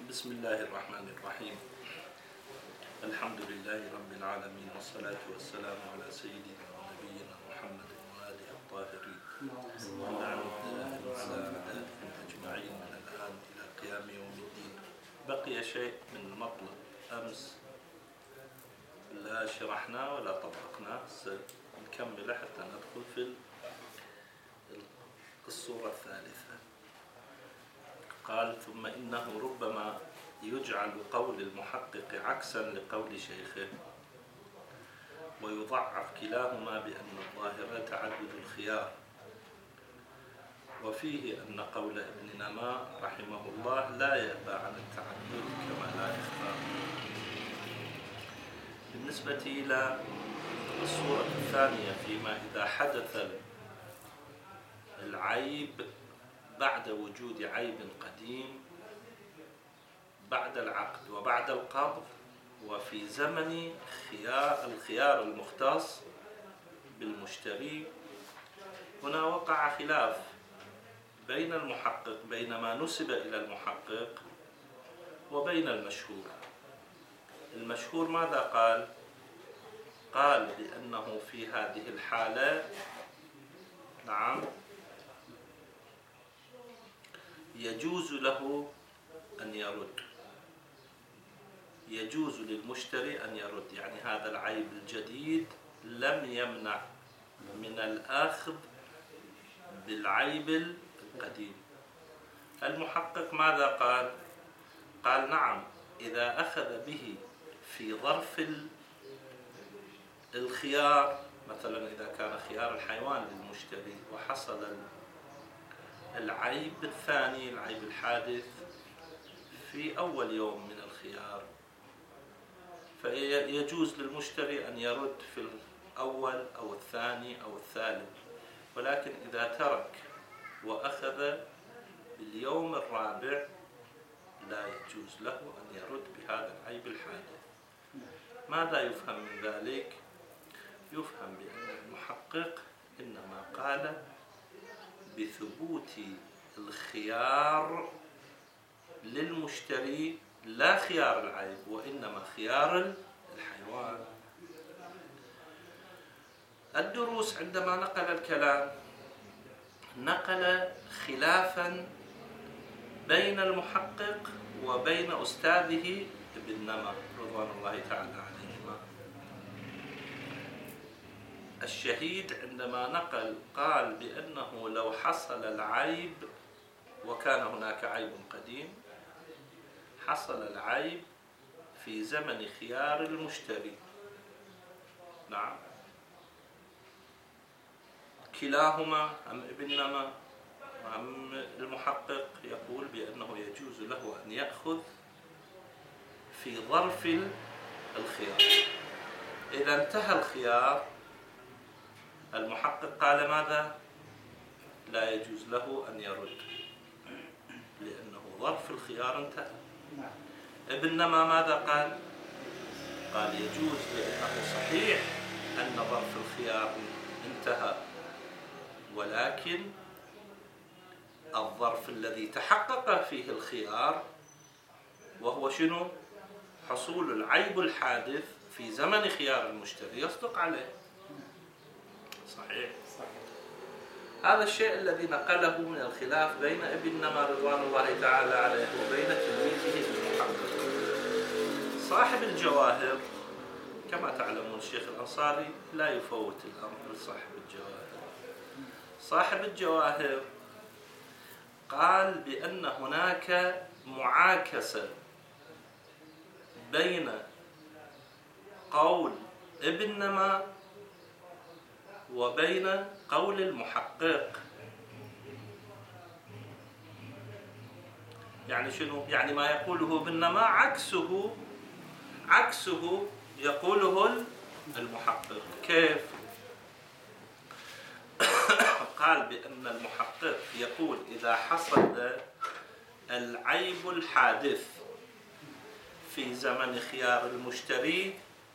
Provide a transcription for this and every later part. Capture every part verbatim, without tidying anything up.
بسم الله الرحمن الرحيم. الحمد لله رب العالمين، والصلاة والسلام على سيدنا ونبينا محمد وآله الطاهرين ونعم الدائم على أعدائهم أجمعين من الآن إلى قيام يوم الدين. بقي شيء من مطلب أمس لا شرحناه ولا طبقناه، سنكمله حتى ندخل في الصورة الثالثة. قال: ثم إنه ربما يجعل قول المحقق عكسا لقول شيخه، ويضعف كلاهما بأن الظاهر تعدد الخيار، وفيه أن قول ابن نماء رحمه الله لا يأبى عن التعدد كما لا يخفى. بالنسبة إلى الصورة الثانية، فيما إذا حدث العيب بعد وجود عيب قديم بعد العقد وبعد القبض وفي زمن خيار الخيار المختص بالمشتري، هنا وقع خلاف بين المحقق، بين ما نسب إلى المحقق وبين المشهور. المشهور ماذا قال؟ قال بأنه في هذه الحالة نعم يجوز له أن يرد، يجوز للمشتري أن يرد، يعني هذا العيب الجديد لم يمنع من الأخذ بالعيب القديم. المحقق ماذا قال؟ قال نعم، إذا أخذ به في ظرف الخيار، مثلا إذا كان خيار الحيوان للمشتري وحصل العيب الثاني، العيب الحادث في أول يوم من الخيار، فيجوز للمشتري أن يرد في الأول أو الثاني أو الثالث. ولكن إذا ترك وأخذ باليوم الرابع لا يجوز له أن يرد بهذا العيب الحادث. ماذا يفهم من ذلك؟ يفهم بأن المحقق إنما قال بثبوت الخيار للمشتري، لا خيار العيب وإنما خيار الحيوان. الدروس عندما نقل الكلام نقل خلافا بين المحقق وبين أستاذه ابن نماء رضوان الله تعالى عليهما. الشهيد عندما نقل قال بأنه لو حصل العيب وكان هناك عيب قديم، حصل العيب في زمن خيار المشتري. نعم، كلاهما أم ابن نماء أم المحقق يقول بأنه يجوز له أن يأخذ في ظرف الخيار. إذا انتهى الخيار، المحقق قال ماذا؟ لا يجوز له أن يرد لأنه ظرف الخيار انتهى. ابن نماء ماذا قال؟ قال يجوز لأنه صحيح أن ظرف الخيار انتهى، ولكن الظرف الذي تحقق فيه الخيار وهو شنو؟ حصول العيب الحادث في زمن خيار المشتري يصدق عليه. صحيح. هذا الشيء الذي نقله من الخلاف بين ابن نماء رضوان الله تعالى عليه وبين تلميذه المحقق. صاحب الجواهر كما تعلمون الشيخ الأنصاري لا يفوت الأمر لصاحب الجواهر. صاحب الجواهر قال بأن هناك معاكسة بين قول ابن نماء وبين قول المحقق. يعني شنو؟ يعني ما يقوله ابن نماء عكسه عكسه يقوله المحقق. كيف؟ قال بأن المحقق يقول إذا حصل العيب الحادث في زمن خيار المشتري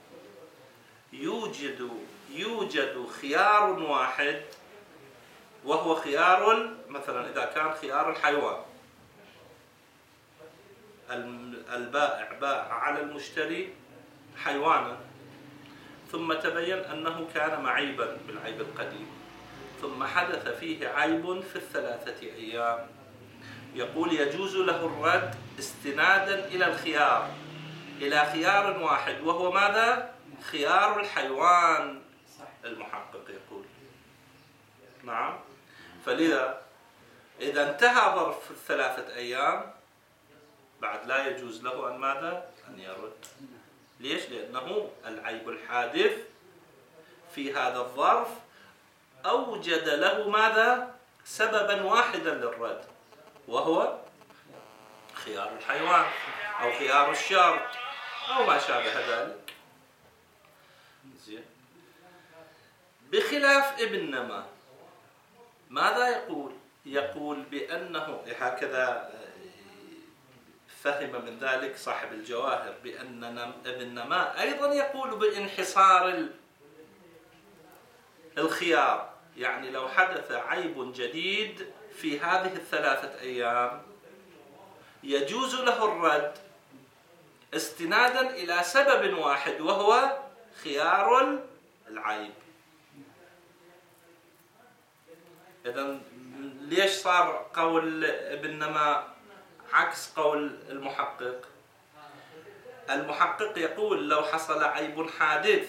يوجد يوجد خيار واحد وهو خيار، مثلا إذا كان خيار الحيوان، البائع باع على المشتري حيوانا، ثم تبين أنه كان معيبا بالعيب القديم، ثم حدث فيه عيب في الثلاثة أيام، يقول يجوز له الرد استنادا إلى الخيار، إلى خيار واحد، وهو ماذا؟ خيار الحيوان. المحقق يقول نعم. فلذا إذا انتهى ظرف الثلاثة أيام بعد لا يجوز له أن ماذا؟ أن يرد. ليش؟ لأنه العيب الحادث في هذا الظرف أوجد له ماذا؟ سببا واحدا للرد، وهو خيار الحيوان أو خيار الشرط أو ما شابه ذلك. زين. بخلاف ابن نما ماذا يقول؟ يقول بأنه هكذا فهم من ذلك صاحب الجواهر، بأن ابن نما أيضا يقول بانحصار الخيار، يعني لو حدث عيب جديد في هذه الثلاثة أيام يجوز له الرد استنادا إلى سبب واحد، وهو خيار العيب. إذن ليش صار قول ابن نما عكس قول المحقق؟ المحقق يقول لو حصل عيب حادث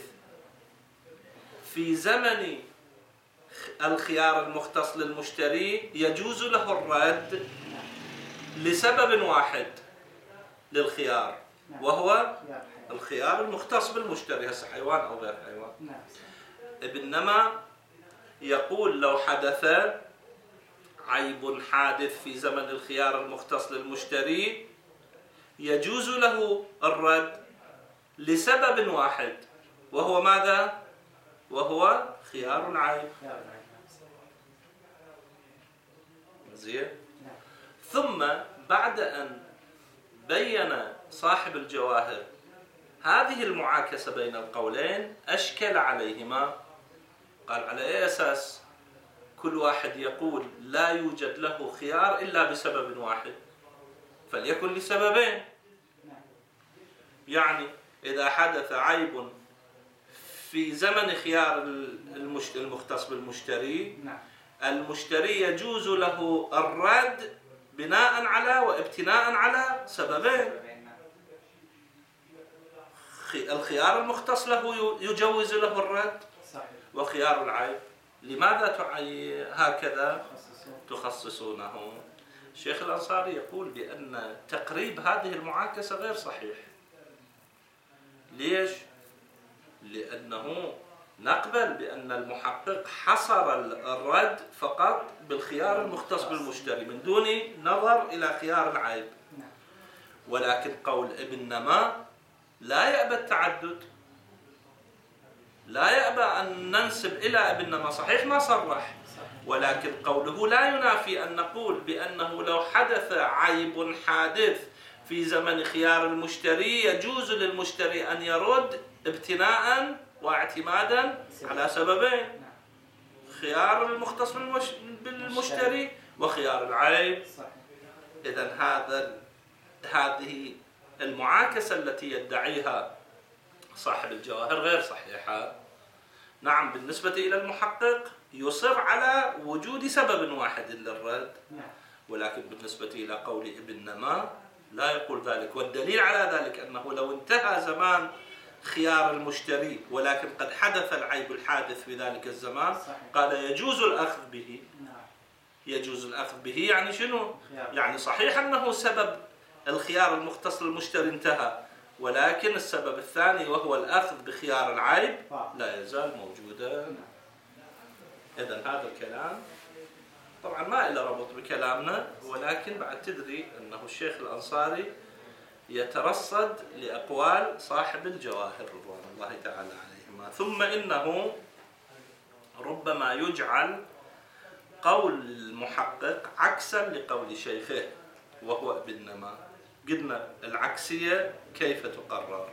في زمن الخيار المختص للمشتري يجوز له الرد لسبب واحد للخيار، وهو الخيار المختص بالمشتري، هسه حيوان أو غير حيوان. ابن نما يقول لو حدث عيب حادث في زمن الخيار المختص للمشتري يجوز له الرد لسبب واحد، وهو ماذا؟ وهو خيار العيب. زين. ثم بعد أن بين صاحب الجواهر هذه المعاكسة بين القولين أشكل عليهما، قال على أي أساس كل واحد يقول لا يوجد له خيار إلا بسبب واحد؟ فليكن لسببين. يعني إذا حدث عيب في زمن خيار المختص بالمشتري، المشتري يجوز له الرد بناء على وابتناء على سببين. الخيار المختص له يجوز له الرد، وخيار العيب لماذا هكذا تخصصونه؟ الشيخ الأنصاري يقول بأن تقريب هذه المعاكسة غير صحيح. ليش؟ لأنه نقبل بأن المحقق حصر الرد فقط بالخيار المختص بالمشتري من دون نظر إلى خيار العيب، ولكن قول ابن نما لا يأبى التعدد، لا يأبى أن ننسب إلى ابن نما، صحيح ما صرح، ولكن قوله لا ينافي أن نقول بأنه لو حدث عيب حادث في زمن خيار المشتري يجوز للمشتري أن يرد ابتناء واعتمادا على سببين: خيار المختص بالمشتري وخيار العيب. إذن هذا هذه المعاكسة التي يدعيها صاحب الجواهر غير صحيحة. نعم، بالنسبة إلى المحقق يصر على وجود سبب واحد للرد، ولكن بالنسبة إلى قول ابن نما لا يقول ذلك. والدليل على ذلك أنه لو انتهى زمان خيار المشتري ولكن قد حدث العيب الحادث في ذلك الزمان قال يجوز الأخذ به. يجوز الأخذ به يعني شنو؟ يعني صحيح أنه سبب الخيار المختص للمشتري انتهى، ولكن السبب الثاني وهو الأخذ بخيار العيب لا يزال موجودا. إذن هذا الكلام طبعا ما له ربط بكلامنا، ولكن بعد تدري أنه الشيخ الأنصاري يترصد لأقوال صاحب الجواهر رضوان الله تعالى عليهما. ثم إنه ربما يجعل قول المحقق عكسا لقول شيخه وهو ابن نما. قلنا العكسية كيف تقرر،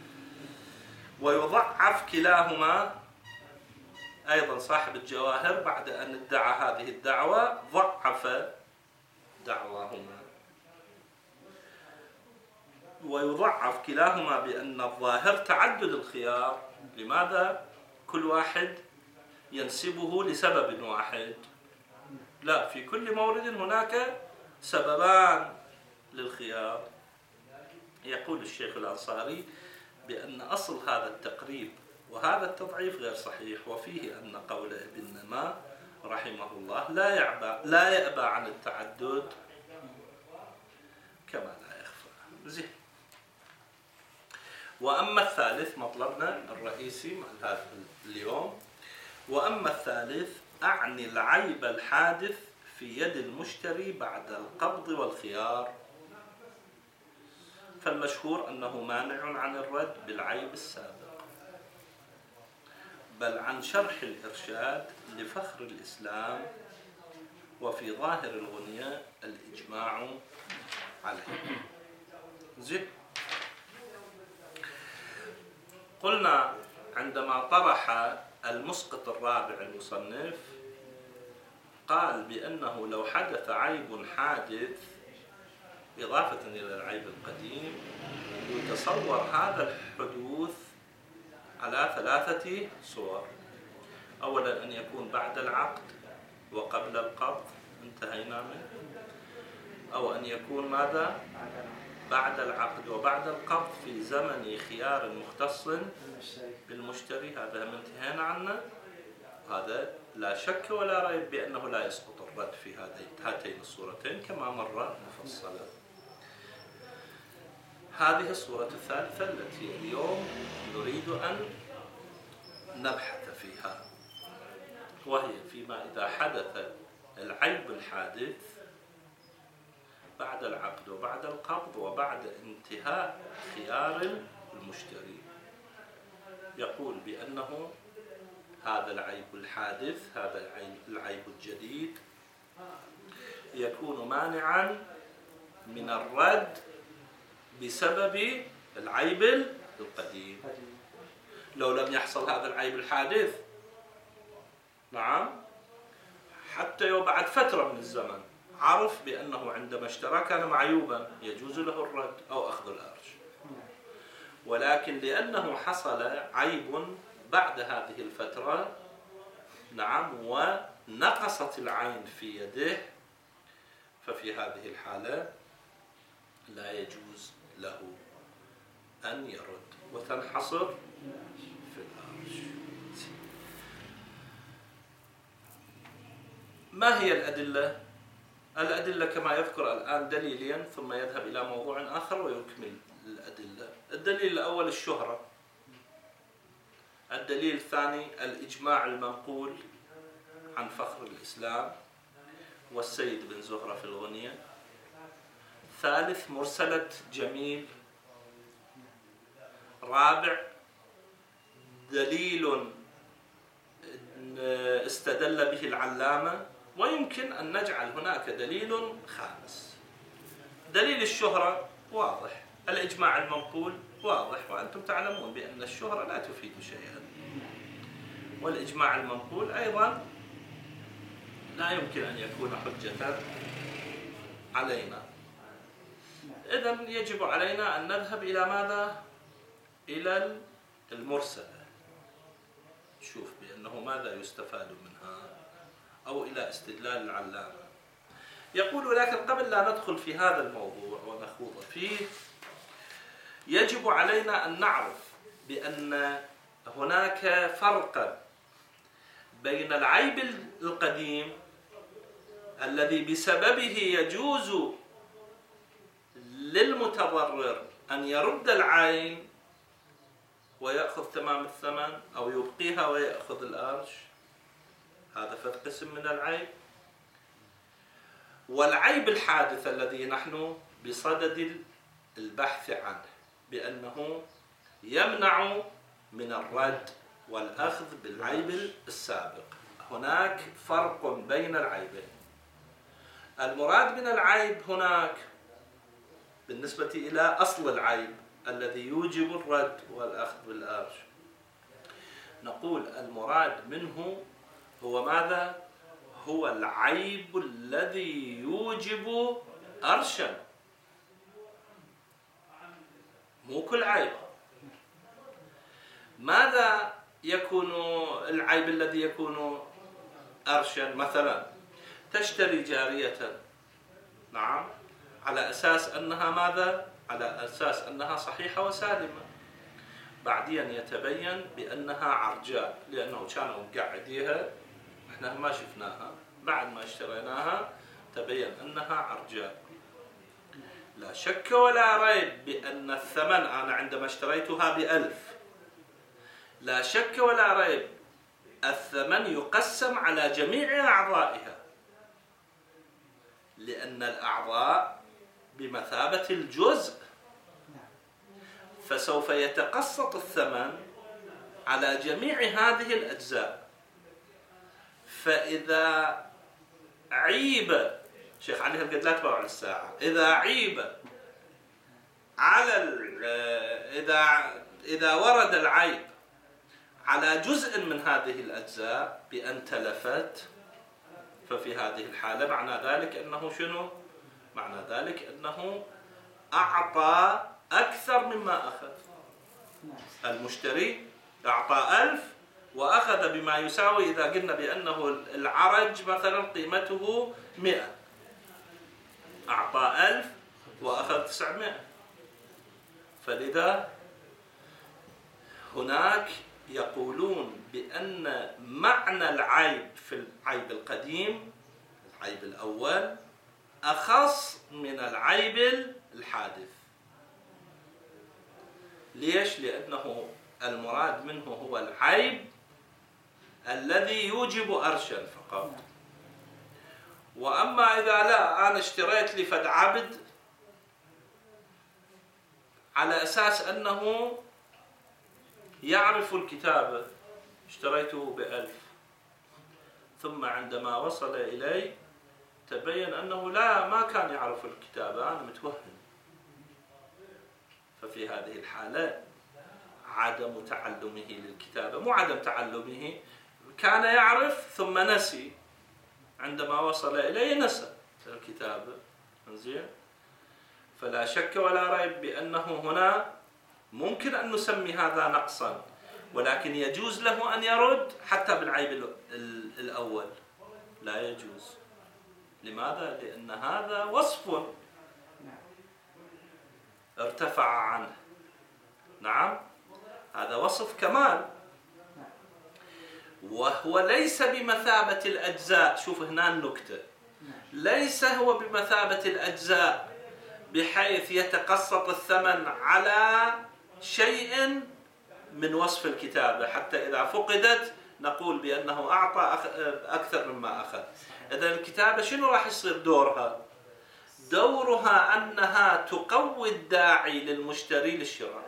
ويضعف كلاهما. أيضا صاحب الجواهر بعد أن ادعى هذه الدعوة ضعف دعواهما. ويضعف كلاهما بأن الظاهر تعدد الخيار. لماذا كل واحد ينسبه لسبب واحد؟ لا، في كل مورد هناك سببان للخيار. يقول الشيخ الأنصاري بأن أصل هذا التقريب وهذا التضعيف غير صحيح، وفيه أن قول ابن نما رحمه الله لا يعبى لا يأبى عن التعدد كما لا يخفى. زين. وأما الثالث، مطلبنا الرئيسي مع هذا اليوم، وأما الثالث أعني العيب الحادث في يد المشتري بعد القبض والخيار، فالمشهور أنه مانع عن الرد بالعيب السابق، بل عن شرح الإرشاد لفخر الإسلام وفي ظاهر الغنية الإجماع عليه. زين. قلنا عندما طرح المسقط الرابع المصنف قال بأنه لو حدث عيب حادث إضافة إلى العيب القديم يتصور هذا الحدوث على ثلاثة صور. أولا أن يكون بعد العقد وقبل القبض، انتهينا منه، أو أن يكون ماذا؟ بعد العقد وبعد القبض في زمن خيار مختص بالمشتري، هذا ما انتهينا عنه. هذا لا شك ولا ريب بأنه لا يسقط الرد في هاتين الصورتين كما مر مفصلا. هذه الصورة الثالثة التي اليوم نريد أن نبحث فيها، وهي فيما إذا حدث العيب الحادث بعد العقد وبعد القبض وبعد انتهاء خيار المشتري. يقول بأنه هذا العيب الحادث، هذا العيب الجديد، يكون مانعا من الرد بسبب العيب القديم. لو لم يحصل هذا العيب الحادث، نعم، حتى بعد فترة من الزمن عرف بأنه عندما اشترى كان معيوبا، يجوز له الرد أو أخذ الأرش. ولكن لأنه حصل عيب بعد هذه الفترة، نعم، ونقصت العين في يده، ففي هذه الحالة لا يجوز له أن يرد وتنحصر في الأرش. ما هي الأدلة؟ الأدلة كما يذكر الآن دليلين ثم يذهب إلى موضوع آخر ويكمل الأدلة. الدليل الأول الشهرة، الدليل الثاني الإجماع المنقول عن فخر الإسلام والسيد بن زهرة في الغنية. ثالث مرسلة جميل. رابع دليل استدل به العلامة، ويمكن أن نجعل هناك دليل خامس. دليل الشهرة واضح، الإجماع المنقول واضح، وأنتم تعلمون بأن الشهرة لا تفيد شيئا، والإجماع المنقول أيضا لا يمكن أن يكون حجة علينا. إذن يجب علينا أن نذهب إلى ماذا؟ إلى المرسلة، شوف بأنه ماذا يستفاد منها، أو إلى استدلال العلامة. يقول لكن قبل لا ندخل في هذا الموضوع ونخوض فيه، يجب علينا أن نعرف بأن هناك فرقا بين العيب القديم الذي بسببه يجوز للمتضرر أن يرد العين ويأخذ تمام الثمن أو يبقيها ويأخذ الأرش، هذا فرق قسم من العيب، والعيب الحادث الذي نحن بصدد البحث عنه بأنه يمنع من الرد والأخذ بالعيب السابق. هناك فرق بين العيبين. المراد من العيب هناك بالنسبة إلى أصل العيب الذي يوجب الرد والأخذ بالأرش، نقول المراد منه هو ماذا؟ هو العيب الذي يوجب أرشا. مو كل عيب. ماذا يكون العيب الذي يكون أرشا؟ مثلا تشتري جارية، نعم، على أساس أنها ماذا؟ على أساس أنها صحيحة وسالمة، بعدين يتبين بأنها عرجاء، لأنه كانوا مقعديها إحنا ما شفناها، بعد ما اشتريناها تبين أنها عرجاء. لا شك ولا ريب بأن الثمن، أنا عندما اشتريتها بألف، لا شك ولا ريب الثمن يقسم على جميع أعضائها، لأن الأعضاء بمثابة الجزء، فسوف يتقسط الثمن على جميع هذه الأجزاء. فإذا عيب شيخ علي هالقد لا تباوع الساعة، إذا عيب على إذا إذا ورد العيب على جزء من هذه الأجزاء بأن تلفت، ففي هذه الحالة معنى ذلك أنه شنو؟ معنى ذلك أنه أعطى أكثر مما أخذ. المشتري أعطى ألف وأخذ بما يساوي، إذا قلنا بأنه العرج مثلا قيمته مئة، أعطى ألف وأخذ تسعمائة. فلذا هناك يقولون بأن معنى العيب في العيب القديم، العيب الأول، أخص من العيب الحادث. ليش؟ لأنه المراد منه هو العيب الذي يوجب أرشا فقط. وأما إذا لا، أنا اشتريت لي فد عبد على أساس أنه يعرف الكتابة، اشتريته بألف، ثم عندما وصل إلي تبين أنه لا، ما كان يعرف الكتابة، أنا متوهم. ففي هذه الحالة عدم تعلمه للكتابة، مو عدم تعلمه، كان يعرف ثم نسي، عندما وصل إليه نسى الكتابة. زين؟ فلا شك ولا ريب بأنه هنا ممكن أن نسمي هذا نقصا، ولكن يجوز له أن يرد حتى بالعيب الأول. لا يجوز. لماذا؟ لأن هذا وصف ارتفع عنه. نعم، هذا وصف كمال، وهو ليس بمثابة الأجزاء. شوف هنا النكتة، ليس هو بمثابة الأجزاء بحيث يتقسط الثمن على شيء من وصف الكتابة حتى إذا فقدت نقول بأنه أعطى أكثر مما أخذ. إذا الكتابة شنو راح يصير دورها؟ دورها أنها تقوي الداعي للمشتري للشراء،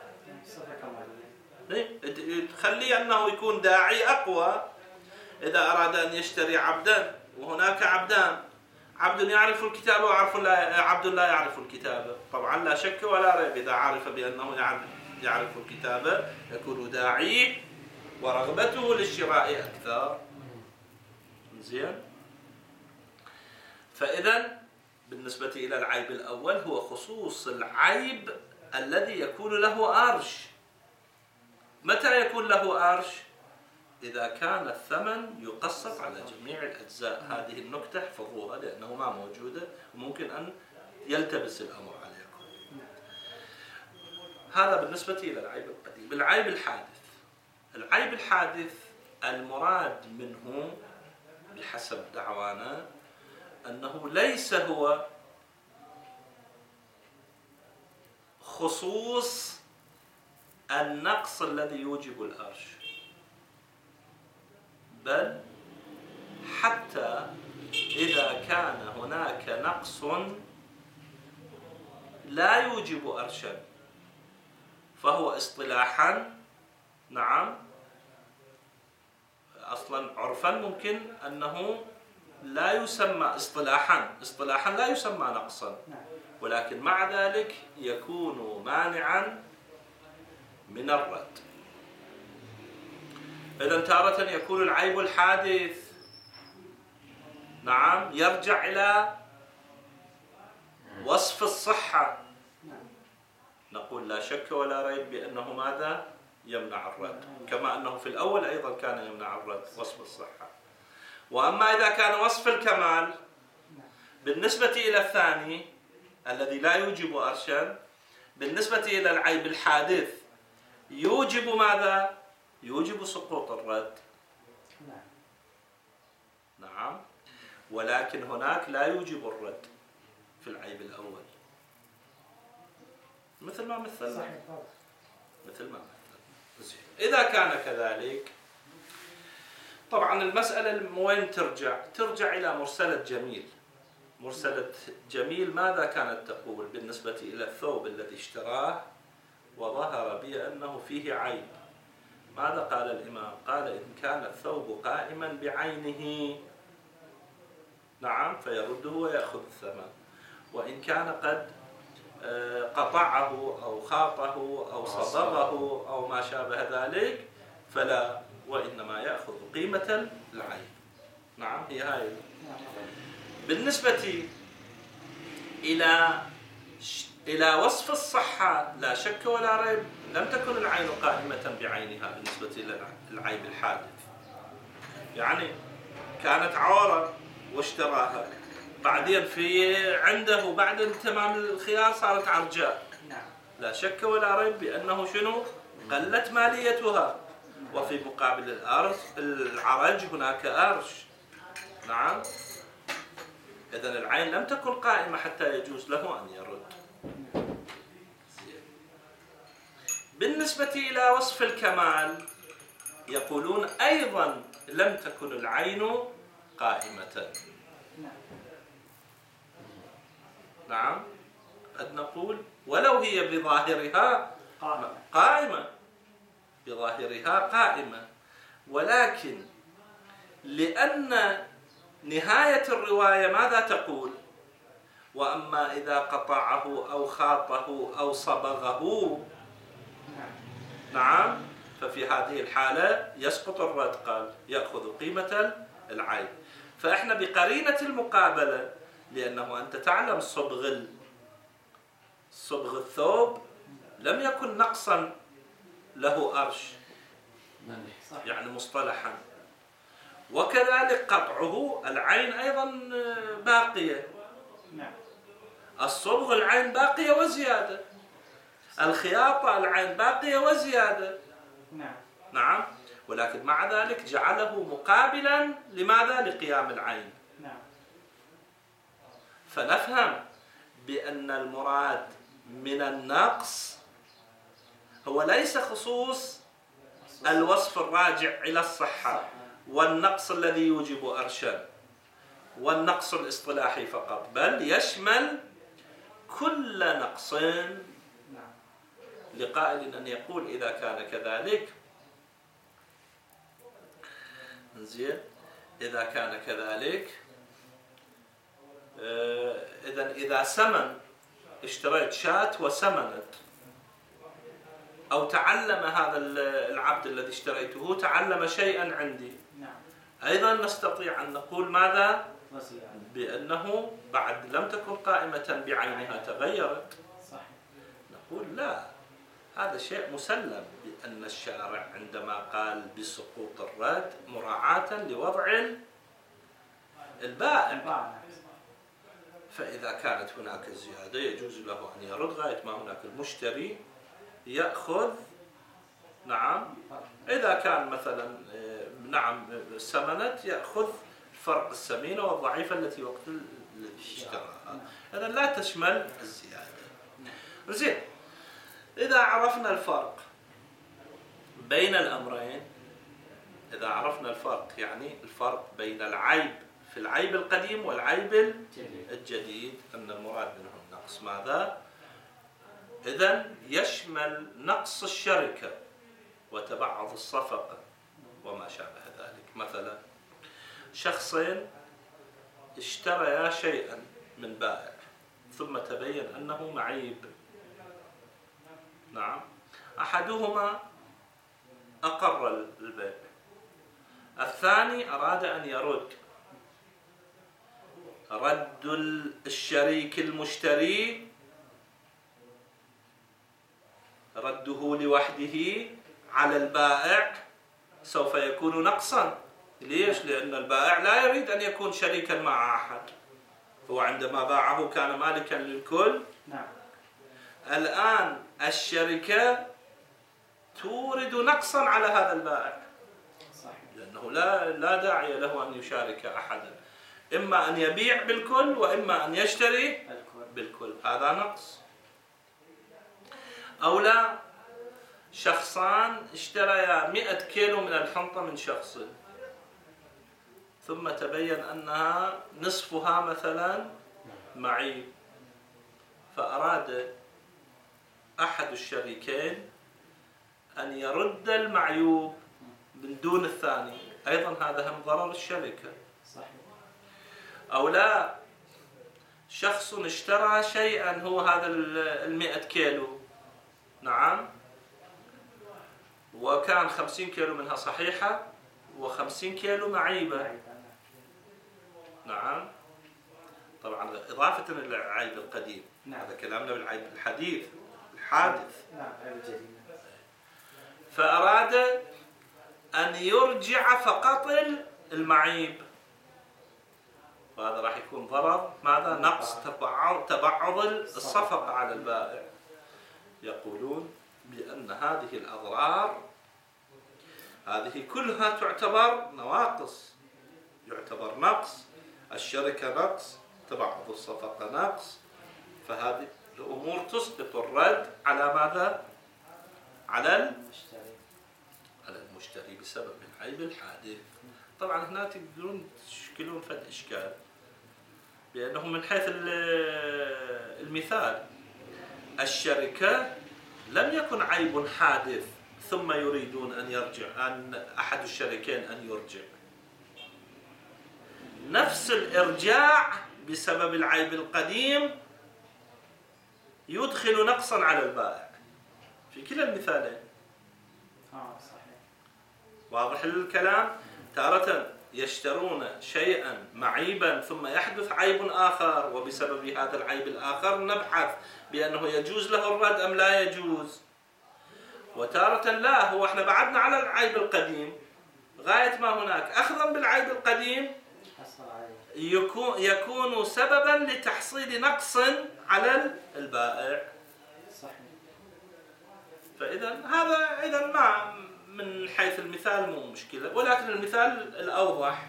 تخليه أنه يكون داعي أقوى. إذا أراد أن يشتري عبدا وهناك عبدان، عبد يعرف الكتابة وعبد لا يعرف الكتابة، طبعا لا شك ولا ريب إذا عرف بأنه يعرف الكتابة يكون داعيه ورغبته للشراء أكثر. زين؟ فإذا بالنسبة إلى العيب الأول هو خصوص العيب الذي يكون له أرش. متى يكون له أرش؟ إذا كان الثمن يقسط على جميع الأجزاء. هذه النكتة احفظوها لأنه ما موجودة وممكن أن يلتبس الأمر عليكم. هذا بالنسبة إلى العيب القديم. العيب الحادث، العيب الحادث المراد منه بحسب دعوانا أنه ليس هو خصوص النقص الذي يوجب الأرش، بل حتى إذا كان هناك نقص لا يوجب أرشا فهو اصطلاحا، نعم، أصلا عرفا ممكن أنه لا يسمى اصطلاحا، اصطلاحا لا يسمى نقصا، ولكن مع ذلك يكون مانعا من الرد. إذن تارة يكون العيب الحادث، نعم، يرجع إلى وصف الصحة، نقول لا شك ولا ريب بأنه ماذا؟ يمنع الرد، كما أنه في الأول أيضا كان يمنع الرد وصف الصحة. وأما إذا كان وصف الكمال بالنسبة إلى الثاني الذي لا يوجب أرشا، بالنسبة إلى العيب الحادث يوجب ماذا؟ يوجب سقوط الرد. نعم، ولكن هناك لا يوجب الرد في العيب الأول، مثل ما مثلنا مثل ما مثلنا. إذا كان كذلك، طبعا المسألة وين ترجع؟ ترجع إلى مرسلة جميل. مرسلة جميل ماذا كانت تقول بالنسبة إلى الثوب الذي اشتراه وظهر بي أنه فيه عيب؟ ماذا قال الإمام؟ قال إن كان الثوب قائما بعينه نعم فيرده ويأخذ الثمن، وإن كان قد قطعه أو خاطه أو صبغه أو ما شابه ذلك فلا، وإنما يأخذ قيمة العين. نعم، هي هاي. بالنسبة إلى إلى وصف الصحة لا شك ولا ريب لم تكن العين قائمة بعينها بالنسبة إلى العيب الحادث. يعني كانت عورة واشتراها، بعدين في عنده بعد تمام الخيار صارت عرجاء، لا شك ولا ريب بأنه شنو؟ قلت ماليتها، وفي مقابل الأرش العرج هناك أرش. نعم، إذن العين لم تكن قائمة حتى يجوز له أن يرد. بالنسبة إلى وصف الكمال يقولون أيضا لم تكن العين قائمة. نعم، قد نقول ولو هي بظاهرها قائمة، بظاهرها قائمة، ولكن لأن نهاية الرواية ماذا تقول؟ وأما إذا قطعه أو خاطه أو صبغه نعم ففي هذه الحالة يسقط الرد، قال يأخذ قيمة العين. فإحنا بقرينة المقابلة، لأنه أنت تعلم صبغ صبغ الثوب لم يكن نقصا له أرش يعني مصطلحا، وكذلك قطعه العين أيضا باقية، الصبغ العين باقية وزيادة، الخياطة العين باقية وزيادة. نعم، ولكن مع ذلك جعله مقابلا لماذا؟ لقيام العين. فنفهم بأن المراد من النقص هو ليس خصوص الوصف الراجع إلى الصحة والنقص الذي يوجب أرشا والنقص الاصطلاحي فقط، بل يشمل كل نقص، لقائل أن يقول إذا كان كذلك زين إذا كان كذلك إذا إذا سمن اشتريت شاة وسمنت، أو تعلم هذا العبد الذي اشتريته تعلم شيئا عندي، أيضا نستطيع أن نقول ماذا؟ بأنه بعد لم تكن قائمة بعينها تغيرت. نقول لا، هذا شيء مسلم بأن الشارع عندما قال بسقوط الرد مراعاة لوضع البائع، فإذا كانت هناك زيادة يجوز له أن يرد غاية ما هناك المشتري يأخذ. نعم، إذا كان مثلا نعم سمنت يأخذ فرق السمينة والضعيفة التي وقت الذي اشتراها، هذا لا تشمل الزيادة. زين، إذا عرفنا الفرق بين الأمرين، إذا عرفنا الفرق يعني الفرق بين العيب في العيب القديم والعيب الجديد، أن المراد منه النقص ماذا؟ إذن يشمل نقص الشركة وتبعض الصفقة وما شابه ذلك. مثلا شخصين اشتريا شيئا من بائع ثم تبين أنه معيب. نعم، أحدهما أقر البيع، الثاني أراد أن يرد. رد الشريك المشتري رده لوحده على البائع سوف يكون نقصا. ليش؟ لأن البائع لا يريد أن يكون شريكا مع أحد، هو عندما باعه كان مالكا للكل. نعم. الآن الشركة تورد نقصا على هذا البائع، صحيح. لأنه لا لا داعي له أن يشارك أحدا، إما أن يبيع بالكل وإما أن يشتري الكل. بالكل، هذا نقص. أو لا، شخصان اشتريا مئة كيلو من الحنطة من شخص، ثم تبين أنها نصفها مثلا معيب، فأراد أحد الشريكين أن يرد المعيوب من دون الثاني، أيضا هذا هم ضرر الشركة. صحيح. أو لا، شخص اشترى شيئا هو هذا المئة كيلو، نعم، وكان خمسين كيلو منها صحيحة وخمسين كيلو معيبة، نعم. طبعا إضافة إلى العيب القديم. نعم. هذا كلامنا بالعيب الحديث الحادث. نعم. عيب جديد. فأراد أن يرجع فقط المعيب، وهذا راح يكون ضرر ماذا؟ نقص تبعض تبعض الصفقة على البائع. يقولون بأن هذه الأضرار هذه كلها تعتبر نواقص، يعتبر نقص، الشركة نقص، تبعض الصفقة نقص، فهذه الأمور تسقط الرد على ماذا؟ على المشتري على المشتري بسبب العيب الحادث. طبعا هنا تقدرون تشكلون فد إشكال، بأنه من حيث المثال الشركة لم يكن عيب حادث ثم يريدون أن يرجع أن أحد الشريكين أن يرجع، نفس الإرجاع بسبب العيب القديم يدخل نقصا على البائع في كلا المثالين. آه صحيح. واضح الكلام؟ تارة يشترون شيئا معيبا ثم يحدث عيب آخر، وبسبب هذا العيب الآخر نبحث بأنه يجوز له الرد أم لا يجوز. وتارة لا، هو احنا بعدنا على العيب القديم غاية ما هناك، أخذا بالعيب القديم يكون يكون سببا لتحصيل نقص على البائع. صحيح. فإذا هذا إذا ما من حيث المثال مو مشكلة، ولكن المثال الأوضح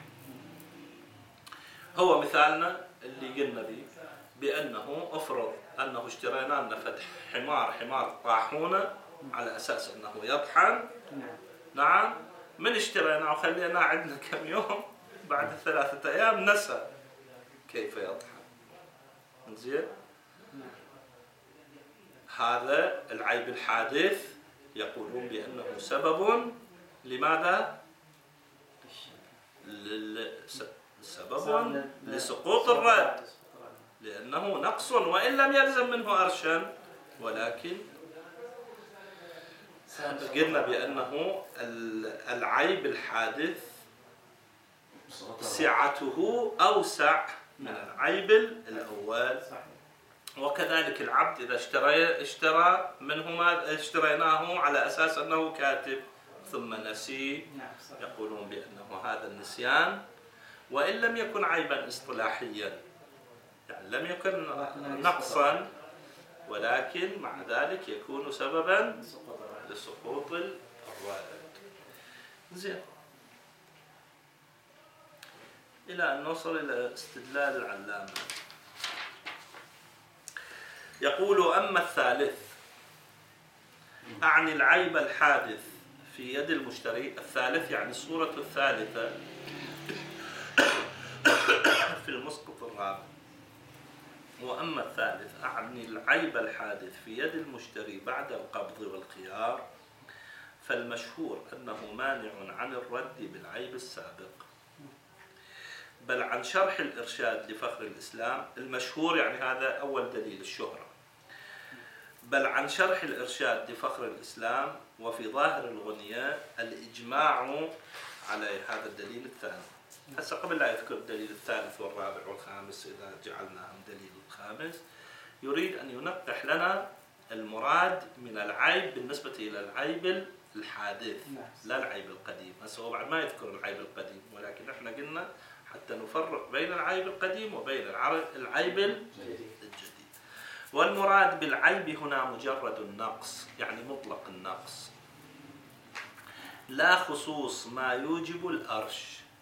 هو مثالنا اللي قلنا به، بأنه أفرض أنه اشترينا لنا فتح حمار حمار طاحونة على أساس أنه يطحن. نعم. من اشترينا وخلينا عندنا كم يوم، بعد ثلاثة أيام نسى كيف يطحن. زين. هذا العيب الحادث يقولون بأنه سبب لماذا؟ سبب لسقوط الرد، لأنه نقص وإن لم يلزم منه أرشا، ولكن قلنا بأنه العيب الحادث سعته أوسع من العيب الأول. وكذلك العبد إذا اشترى اشترى منه ما اشتريناه على أساس أنه كاتب ثم نسي، يقولون بأنه هذا النسيان وإن لم يكن عيبا اصطلاحيا، يعني لم يكن نقصا، ولكن مع ذلك يكون سببا لسقوط الرد. زين. إلى أن نوصل إلى استدلال العلامة. يقول: أما الثالث، أعني العيب الحادث في يد المشتري. الثالث يعني الصورة الثالثة في المسقط الرابع. وأما الثالث أعني العيب الحادث في يد المشتري بعد القبض والخيار، فالمشهور أنه مانع عن الرد بالعيب السابق، بل عن شرح الإرشاد لفخر الإسلام. المشهور يعني هذا أول دليل الشهرة. بل عن شرح الإرشاد لفخر الإسلام وفي ظاهر الغنية الإجماع على هذا الدليل الثاني. هسه قبل لا يذكر الدليل الثالث والرابع والخامس، إذا جعلناهم دليل الخامس، يريد أن ينقح لنا المراد من العيب بالنسبة إلى العيب الحادث نعم. لا العيب القديم. هسه هو بعد ما يذكر العيب القديم، ولكن احنا قلنا حتى نفرق بين العيب القديم وبين العيب الجديد. والمراد بالعيب هنا مجرد النقص، يعني مطلق النقص، لا خصوص ما يوجب الأرش،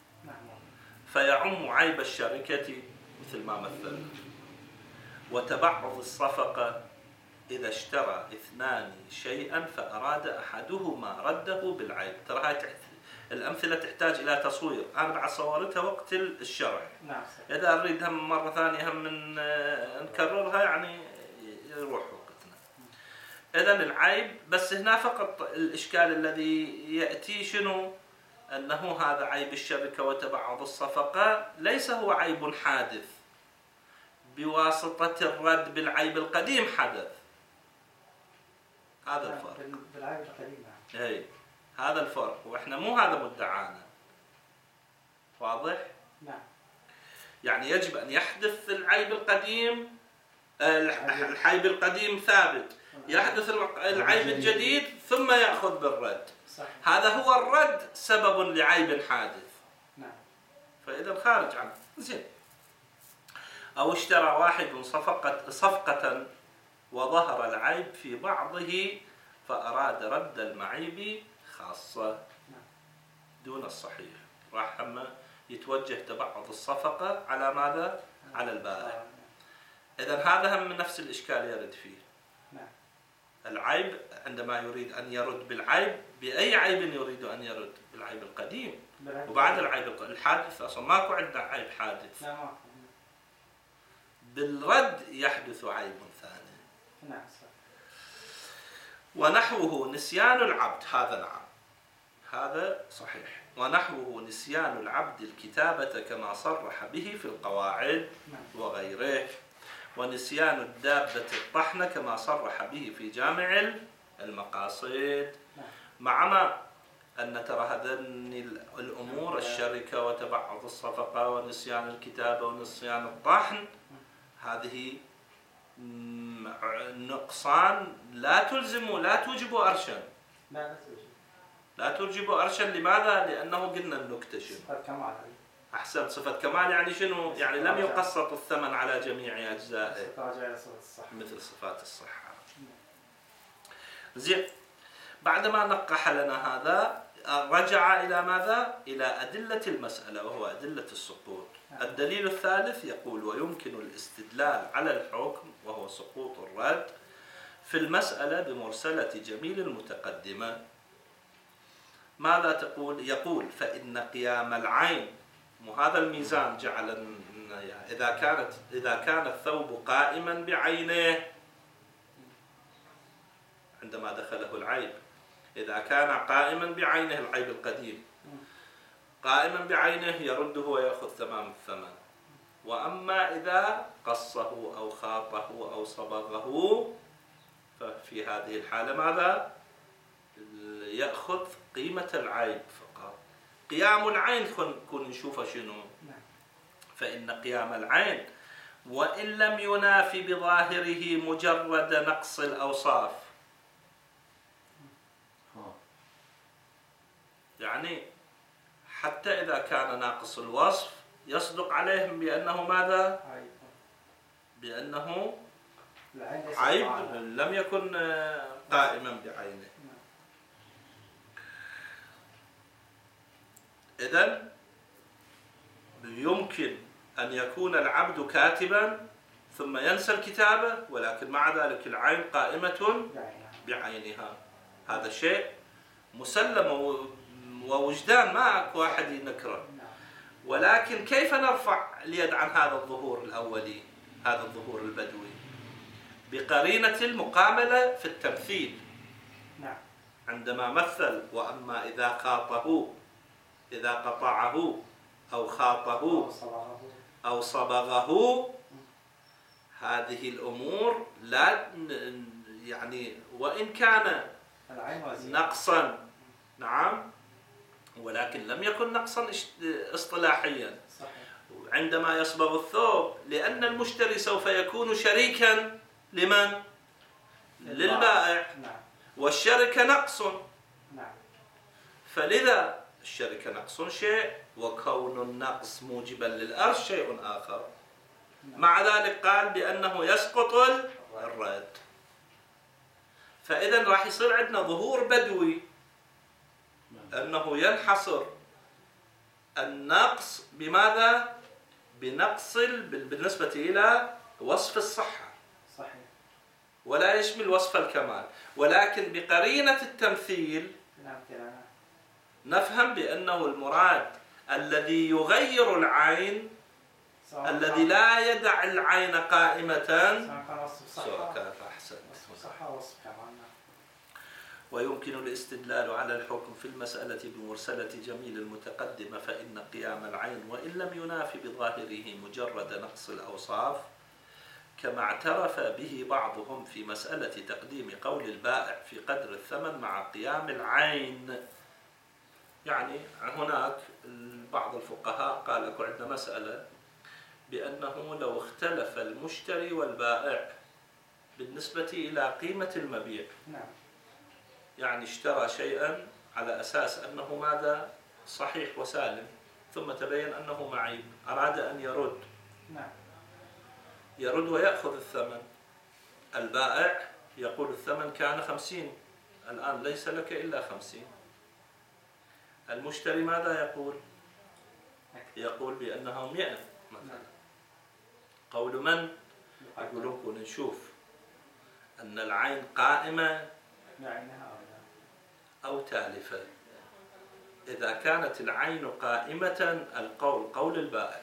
فيعم عيب الشركة مثل ما مثل، وتبعض الصفقة إذا اشترى اثنان شيئا فأراد أحدهما رده بالعيب. ترى هاي تحت الأمثلة تحتاج إلى تصوير، أنا بعد صورتها وقت الشرح. نعم. إذا نريدها مرة ثانية هم من نكررها يعني يروح وقتنا. إذن العيب بس هنا فقط الإشكال الذي يأتي شنو؟ أنه هذا عيب الشركة وتبعض الصفقة ليس هو عيب حادث بواسطة الرد بالعيب القديم حدث. هذا الفرق. بالعيب القديم. اي هذا الفرق، واحنا مو هذا مدعانا. واضح؟ نعم. يعني يجب ان يحدث العيب القديم، العيب القديم ثابت، يحدث العيب الجديد ثم ياخذ بالرد. صحيح. هذا هو الرد سبب لعيب حادث. نعم. فاذا خارج عنه زين. او اشترى واحد صفقة صفقة وظهر العيب في بعضه فأراد رد المعيب خاصة دون الصحيح، راح هم يتوجه تبعض الصفقة على ماذا؟ على البائع. إذن هذا هم من نفس الإشكال يرد فيه. العيب عندما يريد أن يرد بالعيب، بأي عيب يريد أن يرد؟ بالعيب القديم. وبعد العيب الحادث أصلا ماكو عنده عيب حادث. بالرد يحدث عيب ثاني. نعم. ونحوه نسيان العبد، هذا نعم هذا صحيح. ونحوه نسيان العبد الكتابة كما صرح به في القواعد وغيره، ونسيان الدابة الطحن كما صرح به في جامع المقاصد. مع ما أن ترى هذين الأمور الشركة وتبعض الصفقة ونسيان الكتابة ونسيان الطحن هذه نقصان لا تلزم لا توجب أرشا. لا توجب. لا توجب أرشا. لماذا؟ لأنه قلنا النكتة شنو؟ صفة كمال. أحسن. صفة كمال يعني شنو؟ يعني لم يقسط الثمن على جميع أجزائه مثل صفات الصحة. زين. بعدما نقح لنا هذا رجع إلى ماذا؟ إلى أدلة المسألة وهو أدلة السقوط. الدليل الثالث يقول: ويمكن الاستدلال على الحكم وهو سقوط الرد في المسألة بمرسلة جميل المتقدمة. ماذا تقول؟ يقول: فإن قيام العين، وهذا الميزان جعل إذا كانت إذا كان الثوب قائما بعينه عندما دخله العيب، إذا كان قائما بعينه العيب القديم قائما بعينه يرده ويأخذ تمام الثمن. وأما إذا قصه أو خاطه أو صبغه ففي هذه الحالة ماذا؟ يأخذ قيمة العيب فقط. قيام العين كن نشوف شنو؟ فإن قيام العين وإن لم ينافي بظاهره مجرد نقص الأوصاف، يعني حتى إذا كان ناقص الوصف يصدق عليهم بأنه ماذا؟ بأنه عيب لم يكن قائما بعينه. إذن يمكن أن يكون العبد كاتبا ثم ينسى الكتابة، ولكن مع ذلك العين قائمة بعينها. هذا شيء مسلم ووجدان، ما أكو واحد ينكره. ولكن كيف نرفع اليد عن هذا الظهور الأولي، هذا الظهور البدوي؟ بقرينة المقاملة في التمثيل. عندما مثل: وأما إذا خاطه، إذا قطعه أو خاطه أو صبغه، هذه الأمور لا يعني وإن كان نقصا، نعم، ولكن لم يكن نقصا اصطلاحيا. عندما يصبغ الثوب، لأن المشتري سوف يكون شريكا لمن؟ للبائع. نعم. والشركة نقص. نعم. فلذا الشركة نقص شيء، وكون النقص موجبا للأرش شيء آخر. نعم. مع ذلك قال بأنه يسقط الرد. فإذا راح يصير عندنا ظهور بدوي أنه ينحصر النقص بماذا؟ بنقص بالنسبة إلى وصف الصحة. صحيح. ولا يشمل وصف الكمال، ولكن بقرينة التمثيل نفهم بأنه المراد الذي يغير العين، الذي لا يدع العين قائمة، سواء كان أحسن. ويمكن الاستدلال على الحكم في المسألة بمرسلة جميل المتقدمة، فإن قيام العين وإن لم ينافي بظاهره مجرد نقص الأوصاف، كما اعترف به بعضهم في مسألة تقديم قول البائع في قدر الثمن مع قيام العين. يعني هناك بعض الفقهاء قال لك عندنا مسألة بأنه لو اختلف المشتري والبائع بالنسبة إلى قيمة المبيع، نعم. يعني اشترى شيئا على أساس أنه ماذا؟ صحيح وسالم، ثم تبين أنه معيب، أراد أن يرد. نعم. يرد ويأخذ الثمن. البائع يقول الثمن كان خمسين، الآن ليس لك إلا خمسين. المشتري ماذا يقول؟ يقول بأنها مئة مثلا. قول من؟ يقولون نشوف أن العين قائمة أو تالفة. إذا كانت العين قائمة القول قول البائع،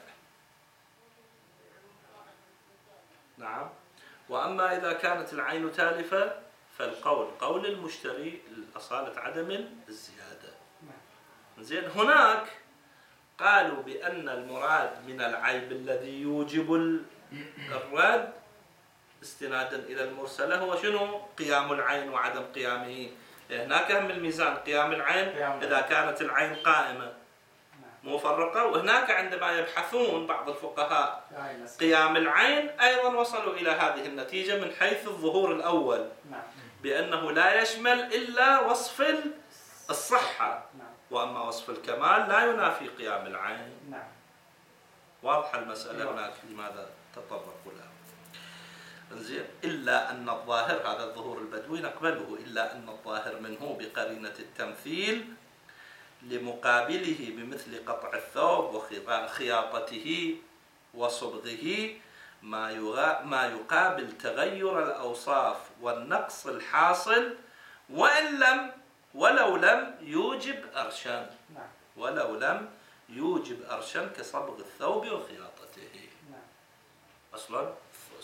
نعم. وأما إذا كانت العين تالفة فالقول قول المشتري لأصالة عدم الزيادة. زين، هناك قالوا بأن المراد من العيب الذي يوجب الرد استنادا إلى المرسلة هو شنو؟ قيام العين وعدم قيامه. هناك هم الميزان قيام العين إذا كانت العين قائمة مفرقة، وهناك عندما يبحثون بعض الفقهاء قيام العين أيضا وصلوا إلى هذه النتيجة من حيث الظهور الأول، بأنه لا يشمل إلا وصف الصحة، وأما وصف الكمال لا ينافي قيام العين. واضحة المسألة هناك لماذا تطرقوا لها. زين، إلا أن الظاهر، هذا الظهور البدوي نقبله، إلا أن الظاهر منه بقرينة التمثيل لمقابله بمثل قطع الثوب وخياطته وصبغه ما ما يقابل تغير الأوصاف والنقص الحاصل، وإن لم ولو لم يوجب أرشا، ولو لم يوجب أرشا كصبغ الثوب وخياطته. أصلا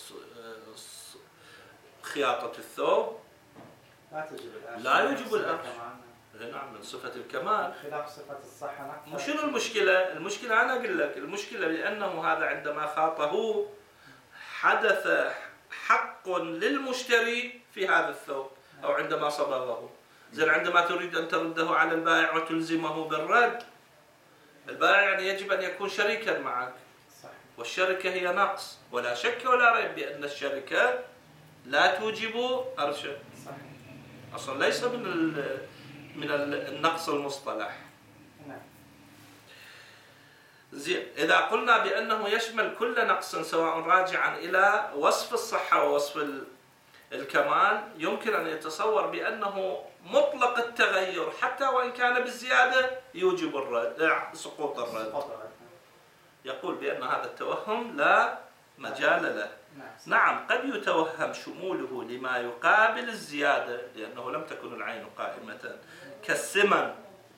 خياطة الثوب لا يوجب الأرش. نعم، من صفة الكمال، خلاف صفة الصحة. وشنو المشكلة؟ المشكلة أنا أقول لك، المشكلة لأنه هذا عندما خاطه حدث حق للمشتري في هذا الثوب أو عندما صبغه. زين، عندما تريد أن ترده على البائع وتلزمه بالرد، البائع يعني يجب أن يكون شريكا معك، والشركة هي نقص، ولا شك ولا ريب بأن الشركة لا توجب أرشا. أصلا ليس من من النقص المصطلح. زين، إذا قلنا بأنه يشمل كل نقص سواء راجعا إلى وصف الصحة ووصف الكمال، يمكن أن يتصور بأنه مطلق التغير حتى وإن كان بالزيادة يوجب الرد، سقوط الرد. يقول بأن هذا التوهم لا مجال له. نعم، قد يتوهم شموله لما يقابل الزيادة لأنه لم تكن العين قائمة كالسمن.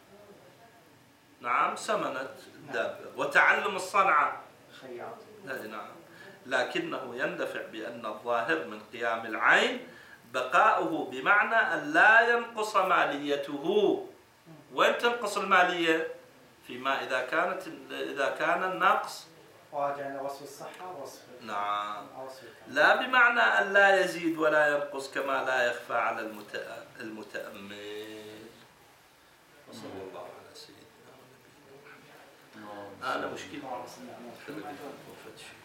نعم، سمنت الدابة، وتعلم الصنعة. نعم، لكنه يندفع بأن الظاهر من قيام العين بقاؤه بمعنى أن لا ينقص ماليته. وين تنقص المالية؟ فيما إذا كانت إذا كان النقص راجع وصف الصحة وصف. نعم، لا بمعنى أن لا يزيد ولا ينقص كما لا يخفى على المتأمل. وصلى الله على سيدنا ونبينا محمد. أنا مشكلة